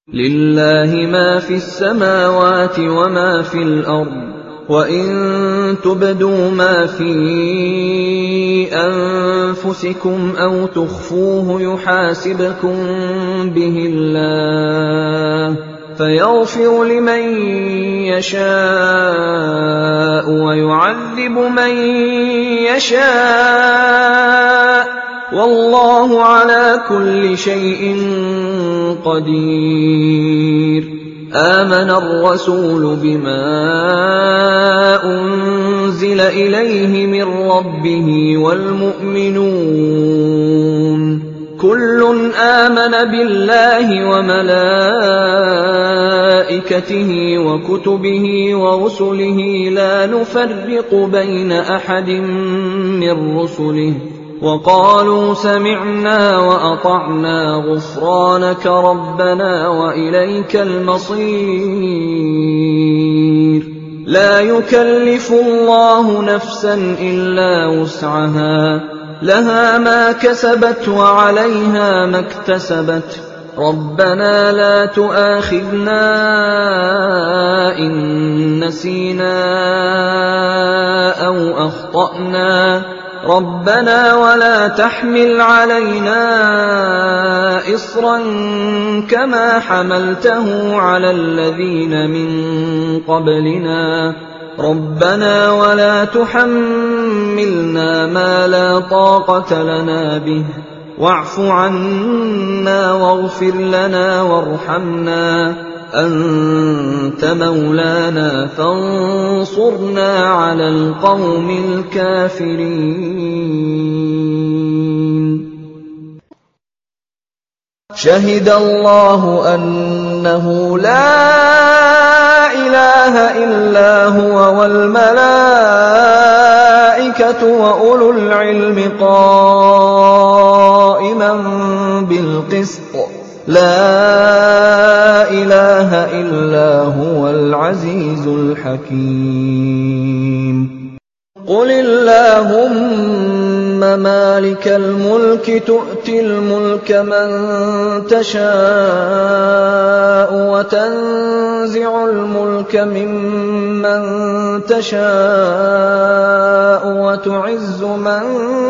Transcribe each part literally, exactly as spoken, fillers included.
لِلَّهِ مَا فِي السَّمَاوَاتِ وَمَا فِي الْأَرْضِ ۚ وَإِن تُبْدُوا مَا فِي أَنفُسِكُمْ أَوْ تُخْفُوهُ يُحَاسِبْكُم بِهِ اللَّهُ فَيَغْفِرُ لِمَن يَشَاءُ وَيُعَذِّبُ مَن يَشَاءُ ۗ وَاللَّهُ عَلَىٰ كُلِّ شَيْءٍ قَدِيرٌ. آمَنَ الرَّسُولُ بِمَا أُنزِلَ إِلَيْهِ مِن رَّبِّهِ وَالْمُؤْمِنُونَ كُلٌّ آمَنَ بِاللَّهِ وَمَلَائِكَتِهِ وَكُتُبِهِ وَرُسُلِهِ لَا نُفَرِّقُ بَيْنَ أَحَدٍ مِّن رُّسُلِهِ وَقَالُوا سَمِعْنَا وَأَطَعْنَا غُفْرَانَكَ رَبَّنَا وَإِلَيْكَ الْمَصِيرُ. لَا يُكَلِّفُ اللَّهُ نَفْسًا إِلَّا وُسْعَهَا ۖ لَهَا مَا كَسَبَتْ وَعَلَيْهَا مَا اكْتَسَبَتْ. رَبَّنَا لَا تُؤَاخِذْنَا إِن نَّسِينَا أَوْ أَخْطَأْنَا. رَبَّنَا وَلَا تَحْمِلْ عَلَيْنَا إِصْرًا كَمَا حَمَلْتَهُ عَلَى الَّذِينَ مِن قَبْلِنَا. رَبَّنَا وَلَا تُحَمِّلْنَا مَا لَا طَاقَةَ لَنَا بِهِ وَاعْفُ عَنَّا وَاغْفِرْ لَنَا وَارْحَمْنَا. أَنتَ مَوْلَانَا فَانصُرْنَا عَلَى الْقَوْمِ الْكَافِرِينَ. شَهِدَ اللَّهُ أَنَّهُ لَا إِلَٰهَ إِلَّا هُوَ وَالْمَلَائِكَةُ وَأُولُو الْعِلْمِ قَائِمًا بِالْقِسْطِ. لَا إِلَٰهَ إِلَّا هُوَ الْعَزِيزُ الْحَكِيمُ. قُلِ اللَّهُمَّ مَالِكَ الْمُلْكِ تُؤْتِي الْمُلْكَ مَن تَشَاءُ وَتَنزِعُ الْمُلْكَ مِمَّن تَشَاءُ وَتُعِزُّ مَن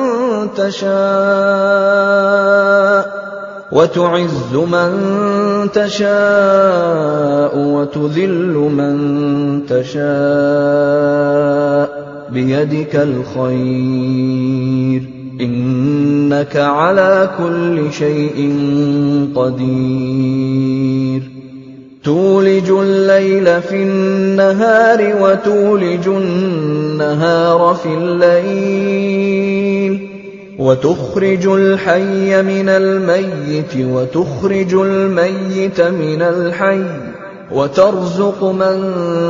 تَشَاءُ وَتُعِزُّ مَن تَشَاءُ وَتُذِلُّ مَن تَشَاءُ بِيَدِكَ الْخَيْرُ ۖ إِنَّكَ عَلَىٰ كُلِّ شَيْءٍ قَدِيرٌ. تُولِجُ اللَّيْلَ فِي النَّهَارِ وَتُولِجُ النَّهَارَ فِي اللَّيْلِ وَتُخْرِجُ الْحَيَّ مِنَ الْمَيِّتِ وَتُخْرِجُ الْمَيِّتَ مِنَ الْحَيِّ وَتَرْزُقُ مَن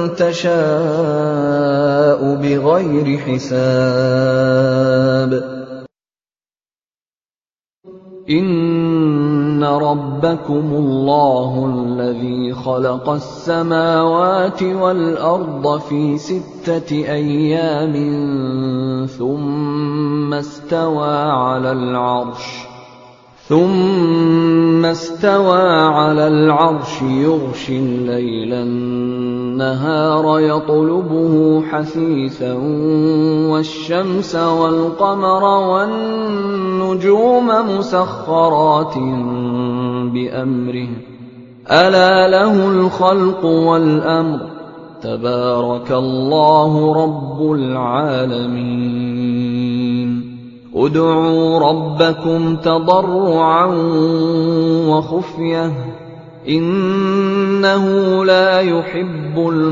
تَشَاءُ بِغَيْرِ حِسَابٍ. إِنَّ رَبَّكُمُ اللَّهُ الَّذِي خَلَقَ السَّمَاوَاتِ وَالْأَرْضَ فِي سِتَّةِ أَيَّامٍ ثُمَّ اسْتَوَىٰ عَلَى الْعَرْشِ ثُمَّ اسْتَوَىٰ عَلَى الْعَرْشِ يُغْشِي اللَّيْلَ النَّهَارَ يَطْلُبُهُ حَثِيثًا وَالشَّمْسَ وَالْقَمَرَ وَالنُّجُومَ مُسَخَّرَاتٍ بِأَمْرِهِ ۗ أَلَا لَهُ الْخَلْقُ وَالْأَمْرُ ۗ تَبَارَكَ اللَّهُ رَبُّ الْعَالَمِينَ. ادْعُوا رَبَّكُمْ تَضَرُّعًا وَخُفْيَةً ۚ إِنَّهُ لَا يُحِبُّ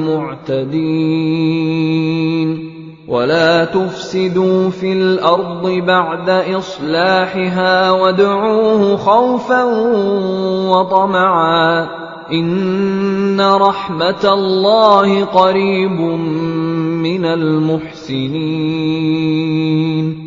الْمُعْتَدِينَ. وَلَا تُفْسِدُوا فِي الْأَرْضِ بَعْدَ إِصْلَاحِهَا وَادْعُوهُ خَوْفًا وَطَمَعًا ۚ إِنَّ رَحْمَتَ اللَّهِ قَرِيبٌ مِّنَ الْمُحْسِنِينَ.